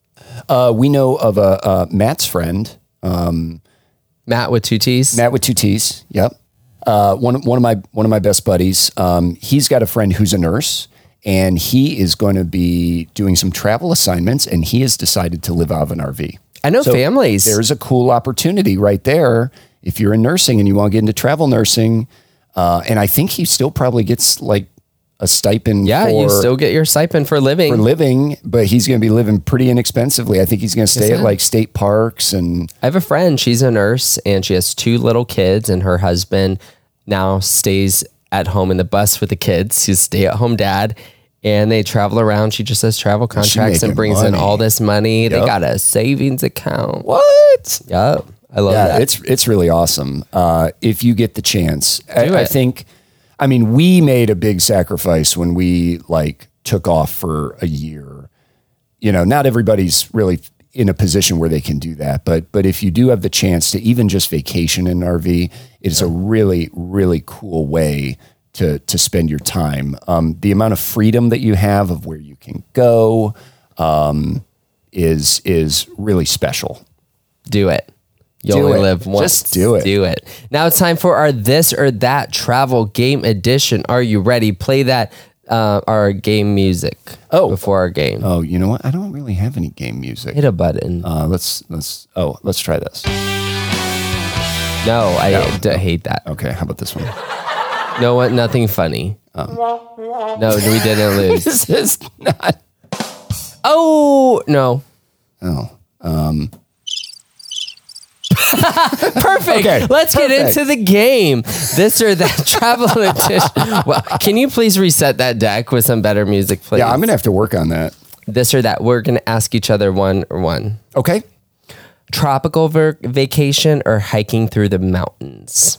Uh, we know of a, uh, Matt's friend, um, Matt with two T's. Matt with two T's. Yep. Uh, one, one of my, one of my best buddies. Um, he's got a friend who's a nurse and he is going to be doing some travel assignments and he has decided to live out of an R V. I know So families. There's a cool opportunity right there. If you're in nursing and you want to get into travel nursing, Uh, and I think he still probably gets like a stipend Yeah, for, you still get your stipend for living. for living, but he's going to be living pretty inexpensively. I think he's going to stay Is at it? like state parks and I have a friend, she's a nurse and she has two little kids and her husband now stays at home in the bus with the kids. He's a stay-at-home dad and they travel around. She just does travel contracts and making brings in money. all this money. They Yep. got a savings account. what? Yep. I love Yeah, that. it's it's really awesome. Uh, if you get the chance, Do I, I it. think. I mean, we made a big sacrifice when we like took off for a year. You know, not everybody's really in a position where they can do that, but but if you do have the chance to even just vacation in an R V, it is a really really cool way to to spend your time. Um, the amount of freedom that you have of where you can go um, is is really special. Do it. You Do only it. live once. Just do it. Do it. Now it's time for our This or That Travel Game Edition. Are you ready? Play that, uh, our game music. Oh. Before our game. Oh, you know what? I don't really have any game music. Hit a button. Uh, let's let's oh let's try this. No, I No. d- hate that. Okay, how about this one? No, what? Nothing funny. No, we didn't lose. This is not. Oh, no. Oh, um, Perfect. Okay, Let's get perfect. into the game. This or That Travel Edition. Well, can you please reset that deck with some better music, please? yeah, I'm gonna have to work on that. This or that. We're going to ask each other one or one. Okay. Tropical ver- vacation or hiking through the mountains?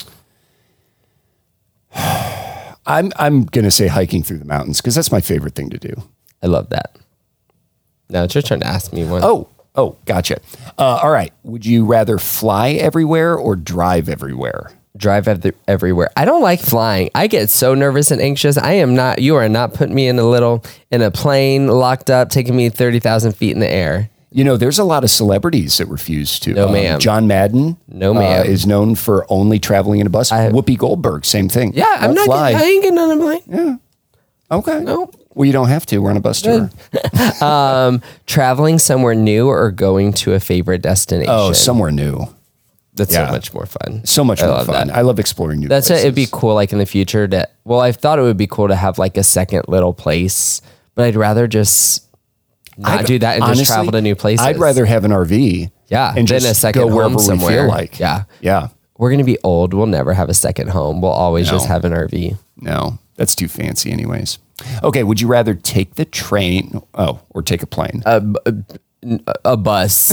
I'm I'm gonna say hiking through the mountains because that's my favorite thing to do. I love that. Now it's your turn to ask me one. Oh, oh, gotcha. Uh, all right. Would you rather fly everywhere or drive everywhere? Drive ev- everywhere. I don't like flying. I get so nervous and anxious. I am not, you are not putting me in a little, in a plane locked up, taking me thirty thousand feet in the air. You know, there's a lot of celebrities that refuse to. No, ma'am. John Madden, No, ma'am. uh, is known for only traveling in a bus. Whoopi Goldberg, same thing. Yeah, I'm Won't not, fly. getting, I ain't getting on a plane. Okay. Nope. Well, you don't have to. We're on a bus tour. Um, traveling somewhere new or going to a favorite destination? Oh, somewhere new. That's yeah. so much more fun. So much I more love fun. that. I love exploring new That's places. it. It'd be cool, like in the future, to. Well, I thought it would be cool to have like a second little place, but I'd rather just not I'd- do that and honestly, just travel to new places. I'd rather have an R V. Yeah, and than just a second go home wherever somewhere. we feel like. Yeah. Yeah. We're gonna be old. We'll never have a second home. We'll always No. just have an R V. No, that's too fancy, anyways. Okay. Would you rather take the train? Oh, or take a plane? A, a bus.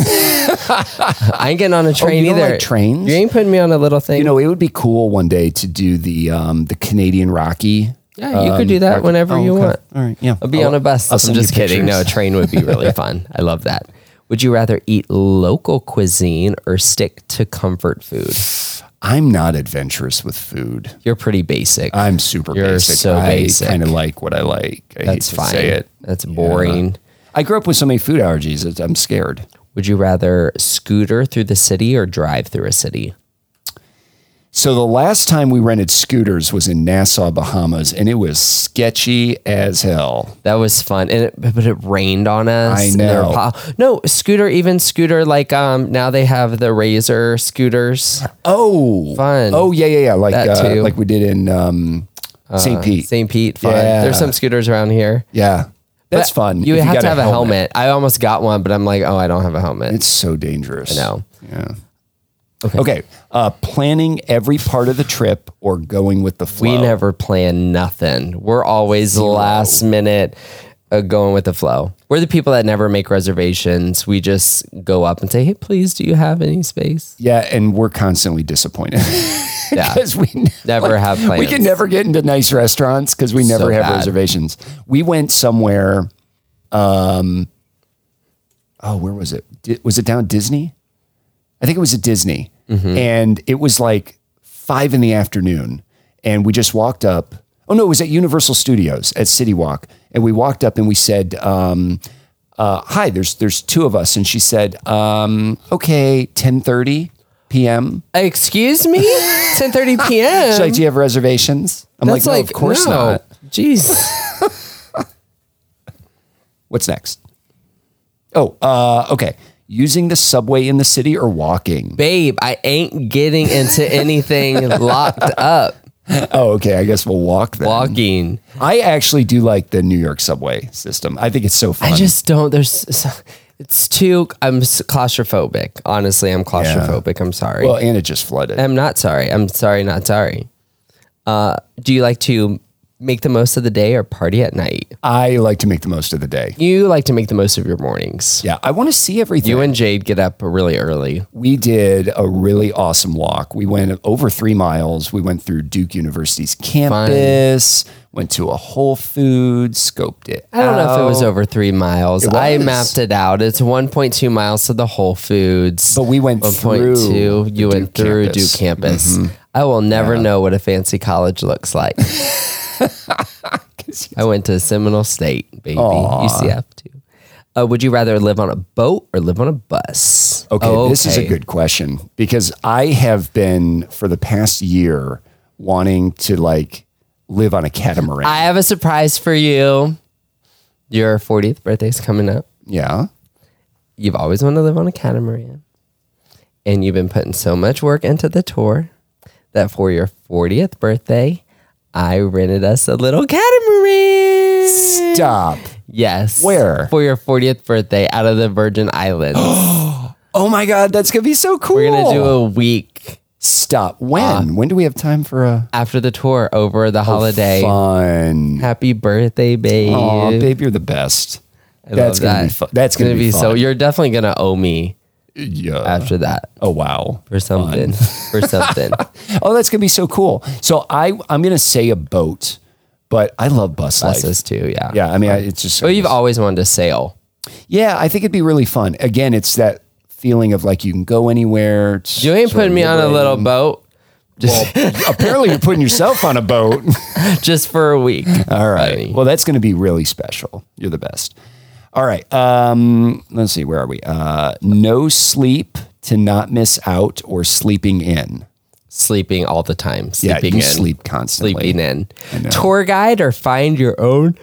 I ain't getting on a train you don't either. like trains? You ain't putting me on a little thing. you know, it would be cool one day to do the um, the Canadian Rocky. yeah, you um, could do that Rocky- whenever Oh, you okay. want. All right. Yeah. I'll be I'll- on a bus. I'll I'm send you just kidding. No, a pictures. train would be really fun. I love that. Would you rather eat local cuisine or stick to comfort food? I'm not adventurous with food. You're pretty basic. I'm super You're basic. so I basic. kind of like what I like. I That's hate to fine. say it. That's boring. I grew up with so many food allergies that I'm scared. Would you rather scooter through the city or drive through a city? So the last time we rented scooters was in Nassau, Bahamas, and it was sketchy as hell. That was fun, and it, but it rained on us. I and there were know. po- no scooter, even scooter. Like um, now they have the Razor scooters. Oh, Fun. Oh yeah, yeah, yeah. Like That uh, too. like we did in um, Saint Pete. Saint Pete, fun. Yeah. There's some scooters around here. Yeah. That's But fun. You if have got to have a helmet. I almost got one, but I'm like, oh, I don't have a helmet. It's so dangerous. No. Yeah. Okay. Okay. Uh, planning every part of the trip or going with the flow. We never plan nothing. We're always Zero. last minute uh, going with the flow. We're the people that never make reservations. We just go up and say, hey, please, do you have any space? Yeah, and we're constantly disappointed. Yeah. Because we Never like, have plans. We can never get into nice restaurants because we never So have bad. reservations. We went somewhere. Um, oh, where was it? Di- was it down at Disney? I think it was at Disney. Mm-hmm. And it was like five in the afternoon. And we just walked up. Oh, no, it was at Universal Studios at City Walk. And we walked up and we said, um, uh, hi, there's there's two of us. And she said, um, okay, ten thirty p.m. Excuse me? ten thirty p.m. She's like, do you have reservations? I'm That's like, no, of course no. not. Jeez. What's next? Oh, uh, okay. Using the subway in the city or walking? Babe, I ain't getting into anything locked up. Oh, okay. I guess we'll walk then. Walking. I actually do like the New York subway system. I think it's so fun. I just don't. There's. It's too. I'm claustrophobic. Honestly, I'm claustrophobic. I'm sorry. Well, and it just flooded. I'm not sorry. I'm sorry. Not sorry. Uh, do you like to make the most of the day or party at night? I like to make the most of the day. You like to make the most of your mornings. Yeah, I want to see everything. You and Jade get up really early. We did a really awesome walk. We went over three miles. We went through Duke University's campus, went to a Whole Foods, scoped it I don't know if it was out. over three miles. It I was. mapped it out. It's one point two miles to the Whole Foods. But we went one through point two. the You went Duke through campus. Duke campus. I will never know what a fancy college looks like. I went to Seminole State, baby. Aw. U C F too. Uh, would you rather live on a boat or live on a bus? Okay, Oh, this is a okay. good question because I have been for the past year wanting to like live on a catamaran. I have a surprise for you. Your fortieth birthday's coming up. yeah. You've always wanted to live on a catamaran. And you've been putting so much work into the tour that for your fortieth birthday, I rented us a little catamaran. Stop. Yes. Where? For your fortieth birthday out of the Virgin Islands. Oh my God, that's gonna be so cool. We're going to do a week Stop. When? when do we have time for a after the tour over the holiday. fun? Happy birthday, babe. Oh, babe, you're the best. I That's love gonna that. be fun. That's gonna, be, so. fun. You're definitely going to owe me yeah. after that Oh wow. for something. For something. Oh, that's gonna be so cool. So I I'm gonna say a boat, but I love bus life. Buses too, yeah. Yeah, I mean, I, it's just But you've always wanted to sail. yeah. I think it'd be really fun. Again, it's that feeling of like you can go anywhere. It's You ain't sort putting of me on a little liberating. boat just, Apparently, you're putting yourself on a boat. just for a week. All right. Honey. Well, that's going to be really special. You're the best. All right. Um, let's see. Where are we? Uh, no sleep to not miss out or sleeping in. Sleeping all the time. Yeah, Sleeping you in. sleep constantly. Sleeping in. know. Tour guide or find your own?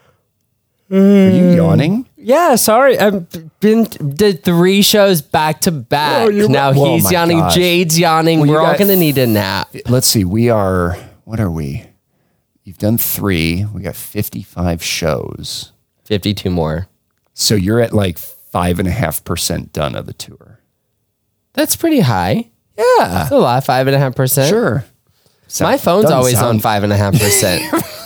Are you yawning? Yeah, sorry. I've been did three shows back to back. Now Oh, he's my yawning, gosh. Jade's yawning. Well, you We're all got- gonna need a nap. Let's see. We are, what are we? You've done three. We got fifty-five shows. fifty-two more. So you're at like five and a half percent done of the tour. That's pretty high. Yeah. That's a lot, five and a half percent. Sure. My phone's Doesn't always on sound- five and a half percent.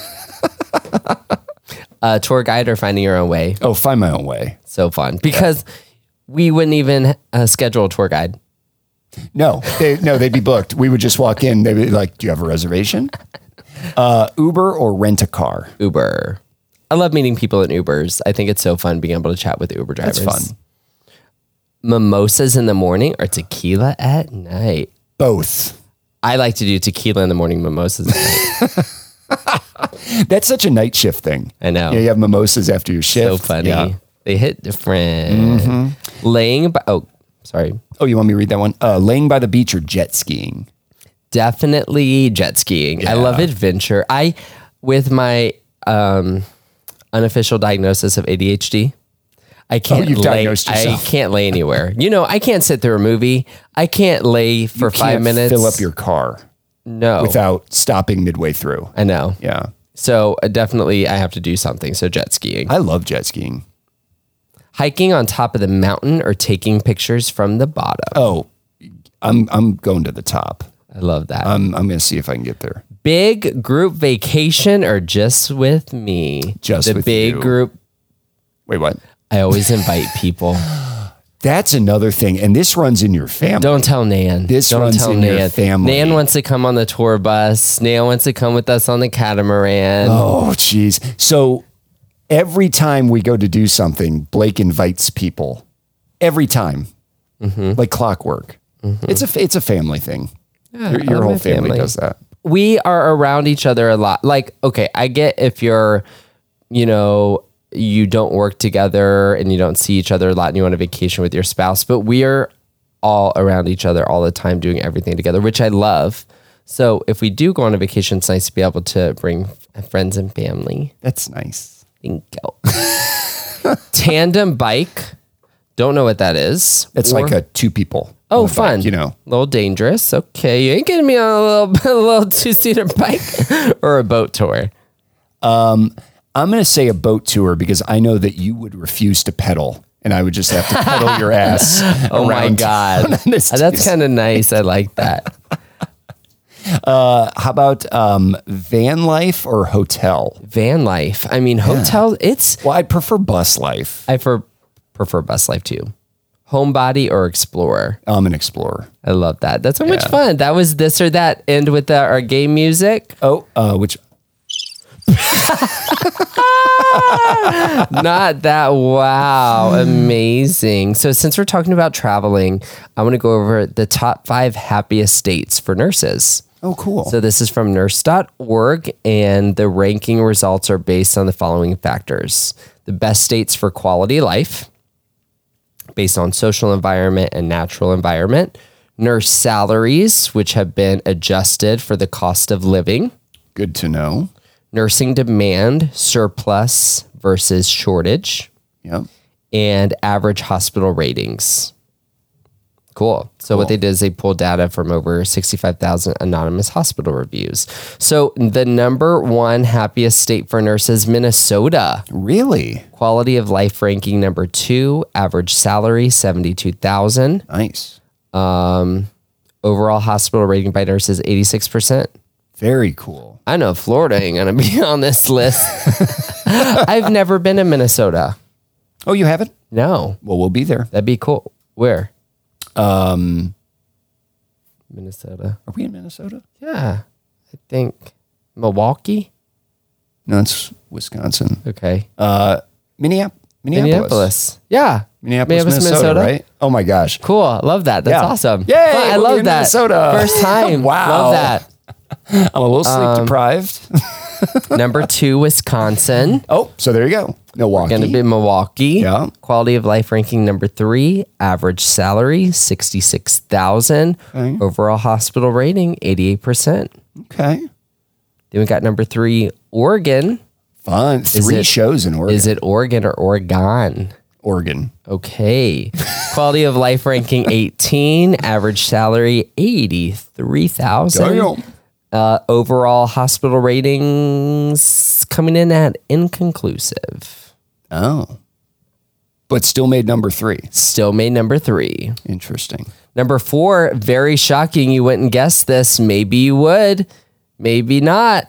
Uh, tour guide or finding your own way. Oh, find my own way. So fun because we wouldn't even uh, schedule a tour guide. No, they, no, they'd be booked. We would just walk in. They'd be like, do you have a reservation? Uh, Uber or rent a car? Uber. I love meeting people in Ubers. I think it's so fun being able to chat with Uber drivers. That's fun. Mimosas in the morning or tequila at night? Both. I like to do tequila in the morning, mimosas at night. That's such a night shift thing. I know. Yeah, you have mimosas after your shift. So funny. Yeah. They hit different. Laying by, oh, sorry. Oh, you want me to read that one? Uh, laying by the beach or jet skiing? Definitely jet skiing. I love adventure. I, with my um, unofficial diagnosis of A D H D, I can't Oh, you've lay. diagnosed I yourself. can't lay anywhere. You know, I can't sit through a movie. I can't lay for You five can't minutes. Fill up your car no. without stopping midway through. I know. Yeah. So uh, definitely I have to do something. So jet skiing. I love jet skiing. Hiking on top of the mountain or taking pictures from the bottom. Oh, I'm I'm going to the top. I love that. I'm I'm going to see if I can get there. Big group vacation or just with me? Just the with big you. group. Wait, what? I always invite people. That's another thing, and this runs in your family. Don't tell Nan. This Don't runs tell in Nan. your family. Nan wants to come on the tour bus. Nan wants to come with us on the catamaran. Oh, geez. So every time we go to do something, Blake invites people. Every time, mm-hmm. like clockwork. Mm-hmm. It's a it's a family thing. Yeah, your your whole family, family does that. We are around each other a lot. Like, okay, I get if you're, you know, you don't work together and you don't see each other a lot and you want a vacation with your spouse, but we are all around each other all the time doing everything together, which I love. So if we do go on a vacation, it's nice to be able to bring friends and family. That's nice. Thank you. Tandem bike. Don't know what that is. It's or, like a two people. Oh, fun. Bike, you know, a little dangerous. Okay. You ain't getting me on a little, a little two-seater bike or a boat tour. Um, I'm going to say a boat tour because I know that you would refuse to pedal and I would just have to pedal your ass. Oh my God. That's kind of nice. I like that. Uh, how about um, van life or hotel? Van life. I mean, hotel, yeah. it's... Well, I'd prefer bus life. I for, prefer bus life too. Homebody or explorer? I'm an explorer. I love that. That's so yeah. much fun. That was this or that. End with the, our game music. Oh, uh, which... Not that. Wow. Amazing. So since we're talking about traveling, I want to go over the top five happiest states for nurses. Oh, cool. So this is from nurse dot org, and the ranking results are based on the following factors. The best states for quality of life, based on social environment and natural environment. Nurse salaries, which have been adjusted for the cost of living. Good to know. Nursing demand, surplus versus shortage. Yep. And average hospital ratings. Cool. So cool. what they did is they pulled data from over sixty-five thousand anonymous hospital reviews. So the number one happiest state for nurses, Minnesota. Really? Quality of life ranking number two, average salary seventy-two thousand. Nice. Um, overall hospital rating by nurses, eighty-six percent. Very cool. I know Florida ain't going to be on this list. I've never been to Minnesota. Oh, you haven't? No. Well, we'll be there. That'd be cool. Where? Um, Minnesota. Are we in Minnesota? Yeah. I think Milwaukee. No, it's Wisconsin. Okay. Uh, Minneapolis. Minneapolis. Minneapolis. Yeah. Minneapolis, Minnesota, Minnesota, right? Oh my gosh. Cool. I love that. That's yeah. awesome. Yay! Fun. I we'll love that. Minnesota. First time. Wow. Love that. I'm a little sleep Um, deprived. Number two, Wisconsin. Oh, so there you go. Milwaukee. Going to be Milwaukee. Yeah. Quality of life ranking number three. Average salary sixty-six thousand. Okay. Overall hospital rating eighty-eight percent. Okay. Then we got number three, Oregon. Fun. Three it, shows in Oregon. Is it Oregon or Oregon? Oregon. Okay. Quality of life ranking eighteen. Average salary eighty-three thousand. Damn. Uh, overall hospital ratings coming in at inconclusive. Oh. But still made number three. Still made number three. Interesting. Number four, very shocking. You wouldn't guess this. Maybe you would. Maybe not.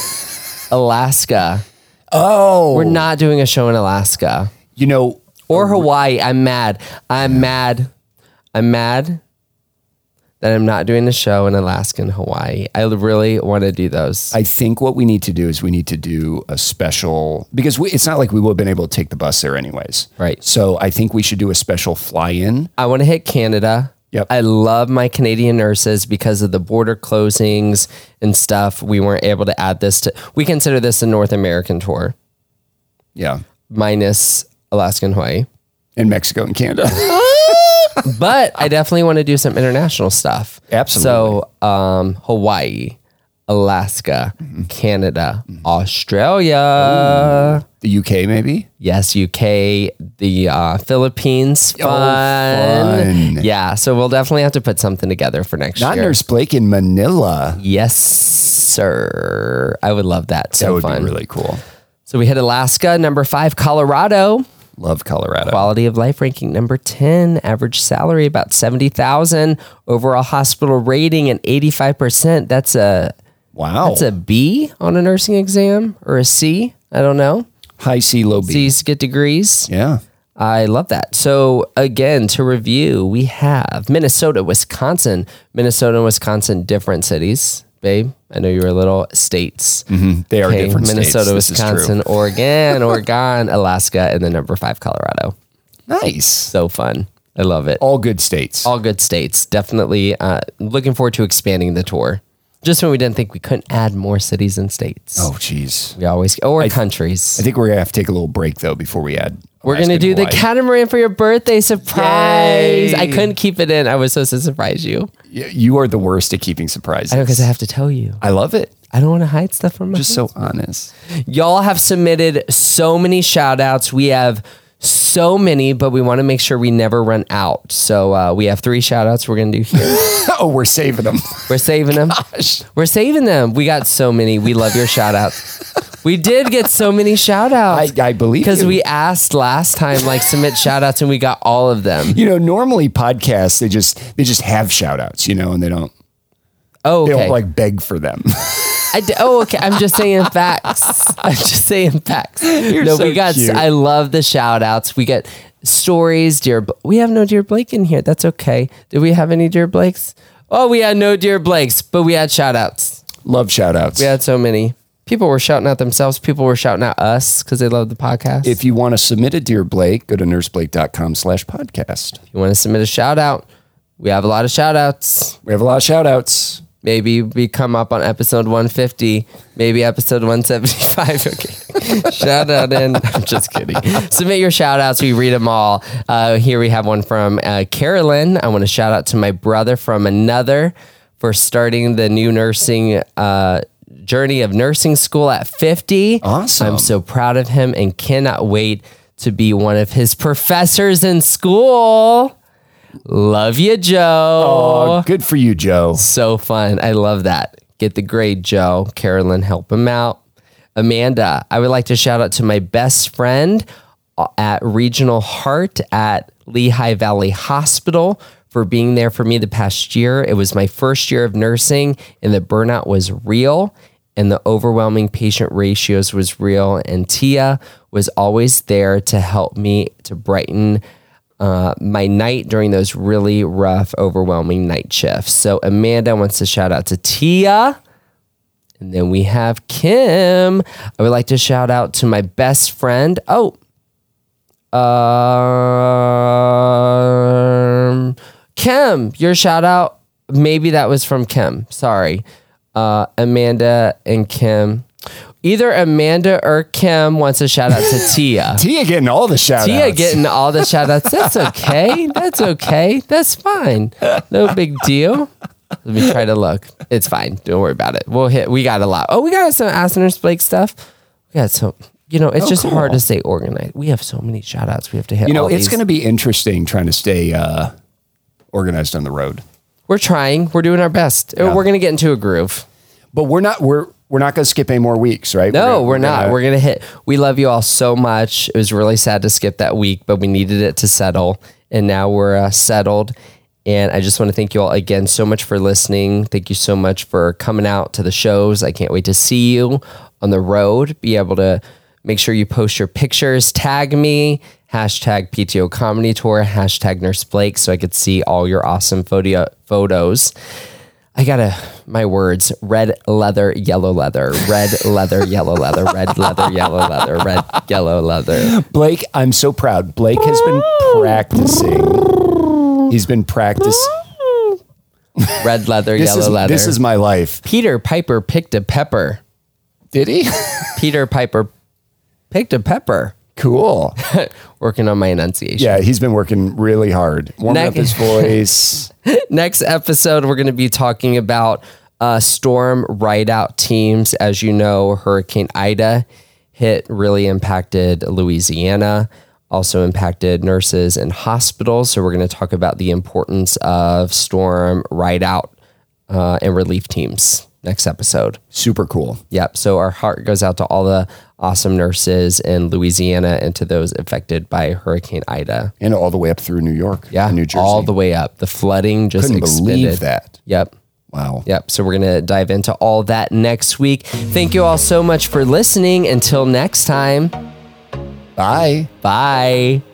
Alaska. Oh. We're not doing a show in Alaska. You know. Or Hawaii. I'm mad. I'm mad. I'm mad that I'm not doing a show in Alaska and Hawaii. I really want to do those. I think what we need to do is we need to do a special, because we, it's not like we would have been able to take the bus there anyways. Right. So I think we should do a special fly-in. I want to hit Canada. Yep. I love my Canadian nurses because of the border closings and stuff. We weren't able to add this to, we consider this a North American tour. Yeah. Minus Alaska and Hawaii. And Mexico and Canada. But I definitely want to do some international stuff. Absolutely. So um, Hawaii, Alaska, mm-hmm. Canada, mm-hmm. Australia. Ooh. The U K, maybe? Yes, U K, the uh, Philippines. Fun. Oh, fun. Yeah, so we'll definitely have to put something together for next Not year. Nurse Blake in Manila. Yes, sir. I would love that. So That would fun. be really cool. So we hit Alaska, number five, Colorado. Love Colorado. Quality of life ranking number ten, average salary about seventy thousand, overall hospital rating an eighty-five percent. That's a Wow. That's a B on a nursing exam or a C. I don't know. High C, low B. C's get degrees. Yeah. I love that. So again, to review, we have Minnesota, Wisconsin, Minnesota and Wisconsin, different cities. Babe, I know you're a little states. Mm-hmm. They are Okay, different Minnesota, states. This is true. Wisconsin, Oregon, Oregon, Alaska, and then number five, Colorado. Nice. So fun. I love it. All good states. All good states. Definitely uh, looking forward to expanding the tour. Just when we didn't think we couldn't add more cities and states. Oh, geez. We always, or countries. I think we're going to have to take a little break, though, before we add. We're going to do the catamaran for your birthday surprise. Yay. I couldn't keep it in. I was supposed to surprise you. Y- You are the worst at keeping surprises. I know, because I have to tell you. I love it. I don't want to hide stuff from my Just so honest. Y'all have submitted so many shout outs. We have so many, but we want to make sure we never run out. So uh, we have three shout outs we're going to do here. Oh, we're saving them. We're saving them. Gosh. We're saving them. We got so many. We love your shout outs. We did get so many shout outs. I, I believe Because you. we asked last time, like, submit shout outs, and we got all of them. You know, normally podcasts, they just they just have shout outs, you know, and they don't Oh, they okay. don't like beg for them. I d- oh, okay. I'm just saying facts. I'm just saying facts. You're no, so we got. cute. I love the shout outs. We get stories, dear. B- we have no dear Blake in here. That's okay. Did we have any dear Blakes? Oh, we had no dear Blakes, but we had shout outs. Love shout outs. We had so many. People were shouting out themselves. People were shouting out us because they love the podcast. If you want to submit a Dear Blake, go to nurseblake.com slash podcast. you want to submit a shout out, we have a lot of shout outs. We have a lot of shout outs. Maybe we come up on episode one fifty, maybe episode one seventy-five. Okay. Shout out in. I'm just kidding. Submit your shout outs. We read them all. Uh, here we have one from uh, Carolyn. I want to shout out to my brother from another for starting the new nursing uh, journey of nursing school at fifty. Awesome. I'm so proud of him and cannot wait to be one of his professors in school. Love you, Joe. Oh, good for you, Joe. So fun. I love that. Get the grade, Joe. Carolyn, help him out. Amanda, I would like to shout out to my best friend at Regional Heart at Lehigh Valley Hospital for being there for me the past year. It was my first year of nursing, and the burnout was real, and the overwhelming patient ratios was real. And Tia was always there to help me to brighten Uh, my night during those really rough, overwhelming night shifts. So Amanda wants to shout out to Tia. And then we have Kim. I would like to shout out to my best friend. Oh, um, Kim, your shout out. Maybe that was from Kim. Sorry. Uh, Amanda and Kim. Either Amanda or Kim wants a shout out to Tia. Tia getting all the shout Tia outs. getting all the shout outs. That's okay. That's okay. That's fine. No big deal. Let me try to look. It's fine. Don't worry about it. We'll hit. We got a lot. Oh, we got some Ask the Nurse Blake stuff. We got so, you know, it's Oh, just cool. hard to stay organized. We have so many shout outs. We have to hit You know, all it's these. going to be interesting trying to stay uh, organized on the road. We're trying. We're doing our best. Yeah. We're going to get into a groove. But we're not, we're, we're not going to skip any more weeks, right? No, gonna- we're not. gonna- We're going to hit. We love you all so much. It was really sad to skip that week, but we needed it to settle. And now we're uh, settled. And I just want to thank you all again so much for listening. Thank you so much for coming out to the shows. I can't wait to see you on the road. Be able to make sure you post your pictures, tag me, hashtag P T O Comedy Tour, hashtag Nurse Blake, so I could see all your awesome photo photos. I gotta, my words, red leather, yellow leather, red leather, yellow leather, red leather, yellow leather, red, yellow leather. Blake, I'm so proud. Blake has been practicing. He's been practicing. Red leather, This yellow is, leather. this is my life. Peter Piper picked a pepper. Did he? Peter Piper picked a pepper. Cool. Working on my enunciation. Yeah, he's been working really hard. Warming up Next- his voice. Next episode, we're going to be talking about uh, storm ride-out teams. As you know, Hurricane Ida hit really impacted Louisiana, also impacted nurses and hospitals. So we're going to talk about the importance of storm ride out uh, and relief teams next episode. Super cool. Yep. So our heart goes out to all the awesome nurses in Louisiana and to those affected by Hurricane Ida. And all the way up through New York Yeah. and New Jersey. All the way up. The flooding just Couldn't expanded. believe that. Yep. Wow. Yep. So we're going to dive into all that next week. Thank you all so much for listening. Until next time. Bye. Bye.